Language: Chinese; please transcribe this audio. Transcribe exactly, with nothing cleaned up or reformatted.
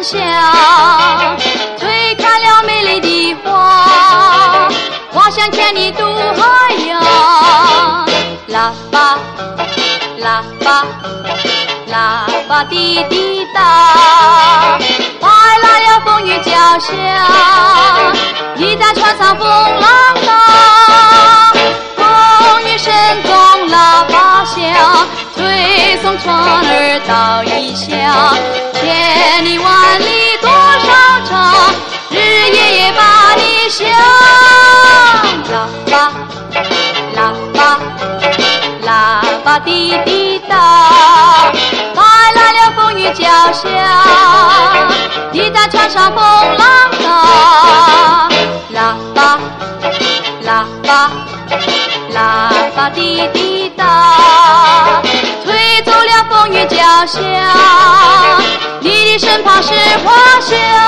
响，吹开了美丽的花，花香千里渡海洋。喇叭，喇叭，喇叭滴滴答，带来了风雨交响，一在船上风浪大，风雨声中喇叭响，推送船儿到异乡。千里万里多少场，日夜夜把你想。喇叭，喇叭，喇叭滴滴答，带来了风雨交响，你在船上风浪大。喇叭，喇叭，喇叭滴滴答，吹走了风雨交响，你的身旁是花香。